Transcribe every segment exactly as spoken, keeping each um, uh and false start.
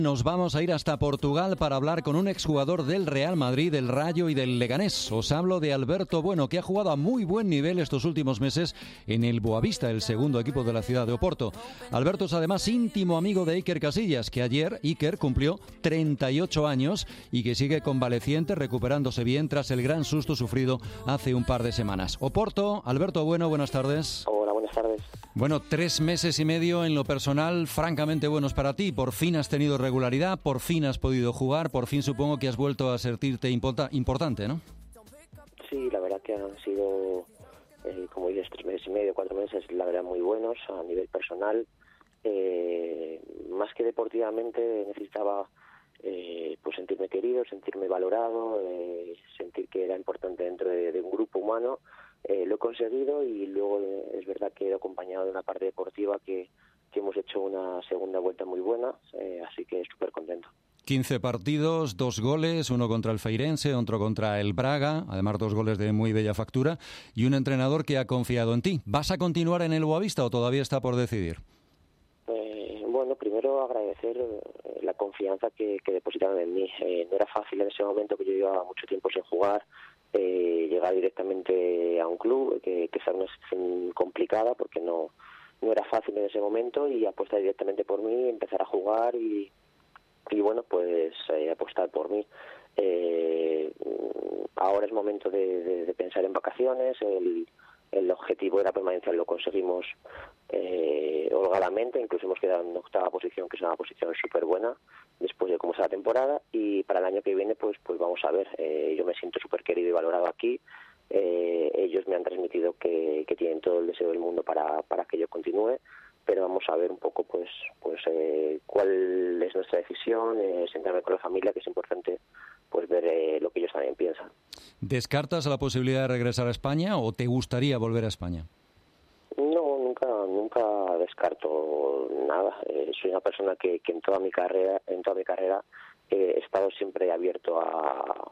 Nos vamos a ir hasta Portugal para hablar con un exjugador del Real Madrid, del Rayo y del Leganés. Os hablo de Alberto Bueno, que ha jugado a muy buen nivel estos últimos meses en el Boavista, el segundo equipo de la ciudad de Oporto. Alberto es además íntimo amigo de Iker Casillas, que ayer Iker cumplió treinta y ocho años y que sigue convaleciente, recuperándose bien tras el gran susto sufrido hace un par de semanas. Oporto, Alberto Bueno, buenas tardes. Hola, buenas tardes. Bueno, tres meses y medio en lo personal francamente buenos para ti. Por fin has tenido regularidad, por fin has podido jugar, por fin supongo que has vuelto a sentirte importa- importante, ¿no? Sí, la verdad que han sido, eh, como dices, tres meses y medio, cuatro meses, la verdad muy buenos a nivel personal. Eh, más que deportivamente necesitaba eh, pues sentirme querido, sentirme valorado, eh, sentir que era importante dentro de, de un grupo humano. Eh, lo he conseguido y luego eh, es verdad que he acompañado de una parte deportiva que, que hemos hecho una segunda vuelta muy buena, eh, así que súper contento. quince partidos, dos goles, uno contra el Feirense, otro contra el Braga, además dos goles de muy bella factura, y un entrenador que ha confiado en ti. ¿Vas a continuar en el Boavista o todavía está por decidir? Eh, bueno, primero agradecer eh, la confianza que, que depositaron en mí. Eh, no era fácil en ese momento, que yo llevaba mucho tiempo sin jugar, eh, llegar directamente a un club, que, que esa es una situación complicada porque no, no era fácil en ese momento, y apostar directamente por mí, empezar a jugar y, y bueno, pues eh, apostar por mí. Eh, ahora es momento de, de, de pensar en vacaciones. El, el objetivo de la permanencia lo conseguimos eh, holgadamente, incluso hemos quedado en octava posición, que es una posición súper buena después de cómo está la temporada, y para el año que viene pues pues vamos a ver. Eh, yo me siento súper querido y valorado aquí. Eh, ellos me han transmitido que, que tienen todo el deseo del mundo para, para que yo continúe, pero vamos a ver un poco pues pues eh, cuál es nuestra decisión, eh, sentarme con la familia, que es importante pues ver eh, lo que ellos también piensan. ¿Descartas la posibilidad de regresar a España o te gustaría volver a España? No, nunca nunca descarto nada. Eh, soy una persona que, que en toda mi carrera en toda mi carrera eh, he estado siempre abierto a,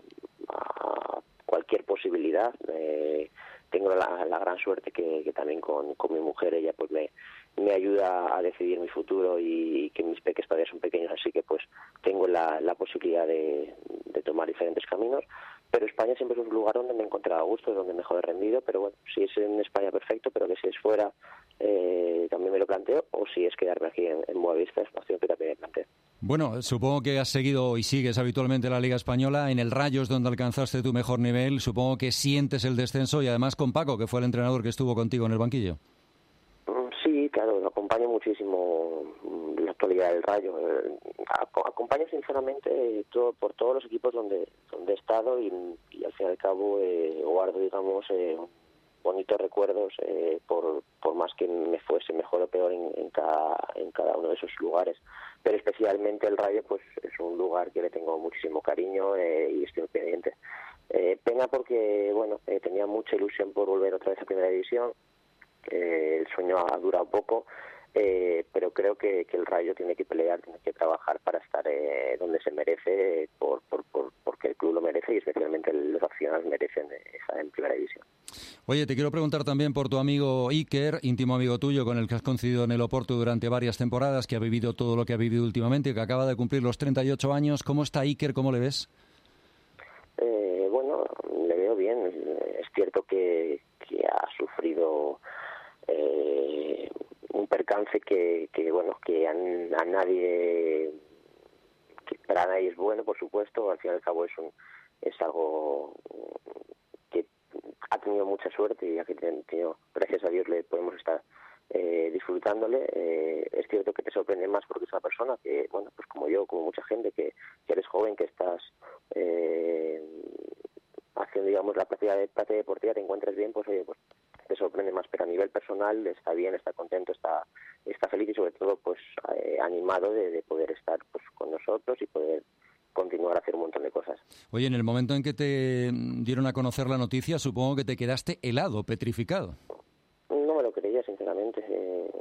a cualquier posibilidad. Eh, tengo la, la gran suerte que, que también con, con mi mujer, ella pues me me ayuda a decidir mi futuro, y que mis peques todavía son pequeños, así que pues tengo la, la posibilidad de, de tomar diferentes caminos. Pero España siempre es un lugar donde me he encontrado a gusto, donde mejor he rendido, pero bueno, si es en España perfecto, pero que si es fuera eh, también me lo planteo, o si es quedarme aquí en, en Boavista, es una opción que también me planteo. Bueno, supongo que has seguido y sigues habitualmente la Liga Española. En el Rayo es donde alcanzaste tu mejor nivel. Supongo que sientes el descenso, y además con Paco, que fue el entrenador que estuvo contigo en el banquillo. Sí, claro, acompaño muchísimo la actualidad del Rayo. Acompaño sinceramente todo, por todos los equipos donde donde he estado, y, y al fin y al cabo eh, guardo, digamos, eh, bonitos recuerdos eh, por por más que me fuese mejor o peor en, en cada en cada uno de esos lugares. Pero especialmente el Rayo pues es un lugar que le tengo muchísimo cariño eh, y estoy pendiente. Eh, pena porque, bueno, eh, tenía mucha ilusión por volver otra vez a Primera División. Eh, el sueño ha durado poco, eh, pero creo que, que el Rayo tiene que pelear, tiene que trabajar para estar eh, donde se merece, eh, por, por, por, porque el club lo merece, y especialmente los aficionados merecen estar en Primera División. Oye, te quiero preguntar también por tu amigo Iker, íntimo amigo tuyo, con el que has coincidido en el Oporto durante varias temporadas, que ha vivido todo lo que ha vivido últimamente, que acaba de cumplir los treinta y ocho años. ¿Cómo está Iker? ¿Cómo le ves? Eh, bueno, le veo bien. Es cierto que, que ha sufrido Eh, un percance que, que bueno, que a, a nadie, que para nadie es bueno, por supuesto. Al fin y al cabo es un es algo que ha tenido mucha suerte, y ya que tenido, gracias a Dios le podemos estar eh, disfrutándole. Eh, es cierto que te sorprende más porque es una persona que, bueno, pues como yo, como mucha gente, que, que eres joven, que estás eh, haciendo, digamos, la práctica de práctica deportiva, te encuentras bien, pues oye, pues te sorprende más, pero a nivel personal está bien, está contento, está está feliz, y sobre todo pues eh, animado de, de poder estar pues con nosotros y poder continuar a hacer un montón de cosas. Oye, en el momento en que te dieron a conocer la noticia, supongo que te quedaste helado, petrificado. No me lo creía, sinceramente. Eh,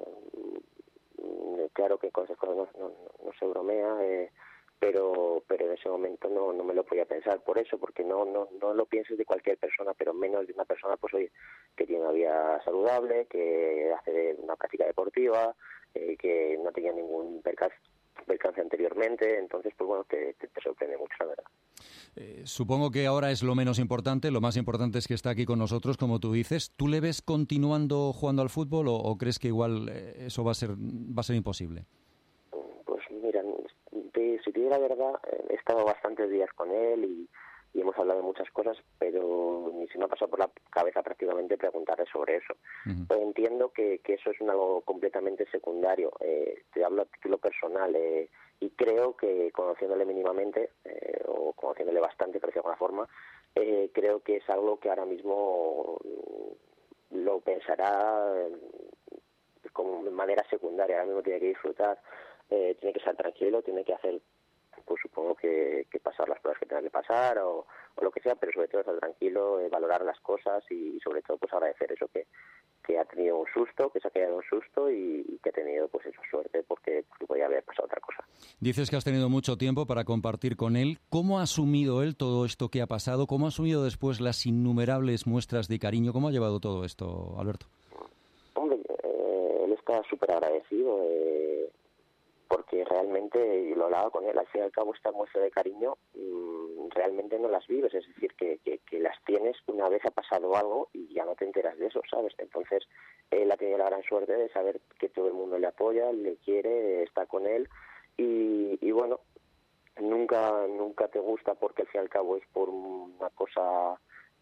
claro que con esas cosas no, no, no se bromea, eh, pero pero en ese momento no no me lo podía pensar, por eso, porque no no no lo pienses de cualquier persona, pero menos de una persona pues oye, que tiene una vida saludable, que hace una práctica deportiva, eh, que no tenía ningún percance percance anteriormente, entonces pues bueno, te, te, te sorprende mucho, la verdad. Eh, supongo que ahora es lo menos importante, lo más importante es que está aquí con nosotros, como tú dices. ¿Tú le ves continuando jugando al fútbol o, o crees que igual eh, eso va a ser va a ser imposible? Pues mira, te, si te digo la verdad, he estado bastantes días con él y, y hemos hablado de muchas cosas, pero ni se me ha pasado por la cabeza prácticamente preguntarle sobre eso. Uh-huh. Pues entiendo que, que eso es un algo completamente secundario. Eh, te hablo a título personal eh, y creo que conociéndole mínimamente eh, o conociéndole bastante, por decirlo de alguna forma, eh, creo que es algo que ahora mismo lo pensará como de manera secundaria. Ahora mismo tiene que disfrutar, eh, tiene que estar tranquilo, tiene que hacer, pues supongo que, que pasar las pruebas que tenga que pasar o, o lo que sea, pero sobre todo estar tranquilo, eh, valorar las cosas y, y sobre todo pues agradecer eso, que, que ha tenido un susto, que se ha quedado un susto y, y que ha tenido pues eso, suerte porque, porque podía haber pasado otra cosa. Dices que has tenido mucho tiempo para compartir con él. ¿Cómo ha asumido él todo esto que ha pasado? ¿Cómo ha asumido después las innumerables muestras de cariño? ¿Cómo ha llevado todo esto, Alberto? Hombre, eh, él está súper agradecido eh, porque realmente, y lo hablaba con él, al fin y al cabo esta muestra de cariño mmm, realmente no las vives, es decir, que, que, que las tienes una vez ha pasado algo y ya no te enteras de eso, ¿sabes? Entonces, él ha tenido la gran suerte de saber que todo el mundo le apoya, le quiere, está con él y, y bueno, nunca nunca te gusta porque al fin y al cabo es por una cosa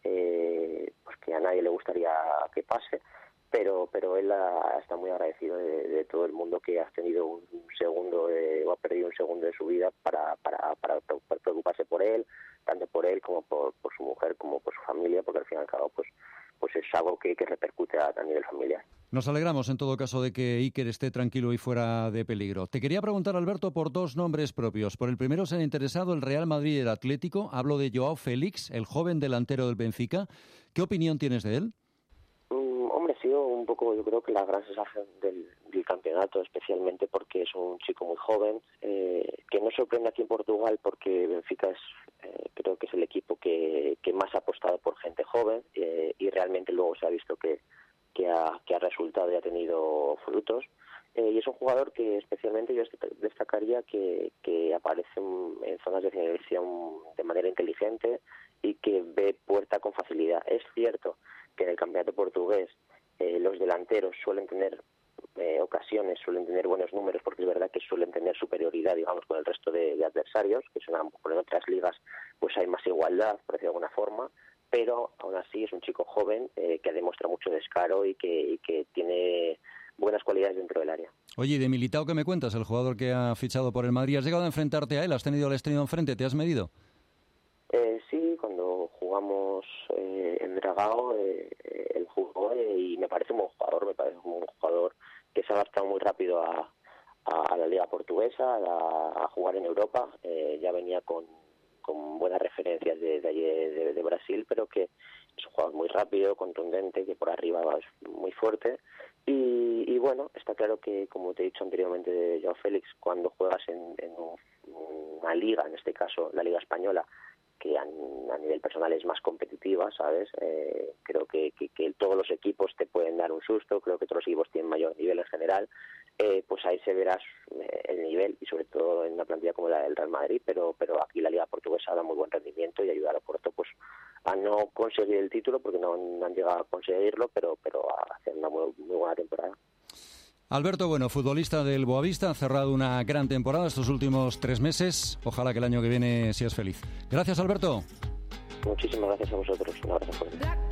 eh, pues que a nadie le gustaría que pase, pero pero él ha, está muy agradecido de, de todo el mundo que ha tenido un segundo de, o ha perdido un segundo de su vida para, para, para preocuparse por él, tanto por él como por, por su mujer como por su familia, porque al fin y al cabo pues pues es algo que, que repercute a, a nivel familiar. Nos alegramos en todo caso de que Iker esté tranquilo y fuera de peligro. Te quería preguntar, Alberto, por dos nombres propios. Por el primero se han interesado el Real Madrid y el Atlético. Hablo de Joao Félix, el joven delantero del Benfica. ¿Qué opinión tienes de él? Mm, hombre, ha sido un poco, yo creo que la gran sensación del, del campeonato, especialmente porque es un chico muy joven, eh, que no sorprende aquí en Portugal porque Benfica es, eh, creo que es el equipo que, que más ha apostado por gente joven eh, y realmente luego se ha visto que que ha, que ha resultado y ha tenido frutos. Eh, y es un jugador que especialmente yo destacaría que, que aparece en, en zonas de finalización de manera inteligente y que ve puerta con facilidad. Es cierto que en el campeonato portugués eh, los delanteros suelen tener eh, ocasiones, suelen tener buenos números, porque es verdad que suelen tener superioridad, digamos, con el resto de, de adversarios, que son a lo mejor en otras ligas pues hay más igualdad, por decirlo de alguna forma, pero aún así es un chico joven eh, que demuestra mucho descaro y que, y que tiene buenas cualidades dentro del área. Oye, de Militao, ¿qué me cuentas? El jugador que ha fichado por el Madrid. ¿Has llegado a enfrentarte a él? ¿Has tenido el estreno enfrente? ¿Te has medido? Eh, sí, cuando jugamos eh, en Dragao, eh, él jugó eh, y me parece un buen jugador, me parece un jugador que se ha adaptado muy rápido a, a, a la liga portuguesa, a, a jugar en Europa. Eh, ya venía con con buenas referencias de, de, de, de Brasil, pero que es un jugador muy rápido, contundente, que por arriba va muy fuerte. Y, y bueno, está claro que, como te he dicho anteriormente de Joao Félix, cuando juegas en, en una liga, en este caso la Liga Española, que a, a nivel personal es más competitiva, ¿sabes? Eh, creo que, que, que todos los equipos te pueden dar un susto, creo que todos los equipos tienen mayor nivel en general, eh, pues ahí se verá el nivel y sobre todo en una plantilla como la del Real Madrid, pero pero aquí la Liga Portuguesa da muy buen rendimiento y ayuda al Oporto pues a no conseguir el título porque no, no han llegado a conseguirlo, pero pero a hacer una muy, muy buena temporada. Alberto Bueno, futbolista del Boavista, ha cerrado una gran temporada estos últimos tres meses. Ojalá que el año que viene seas feliz. Gracias, Alberto. Muchísimas gracias a vosotros. Un abrazo fuerte.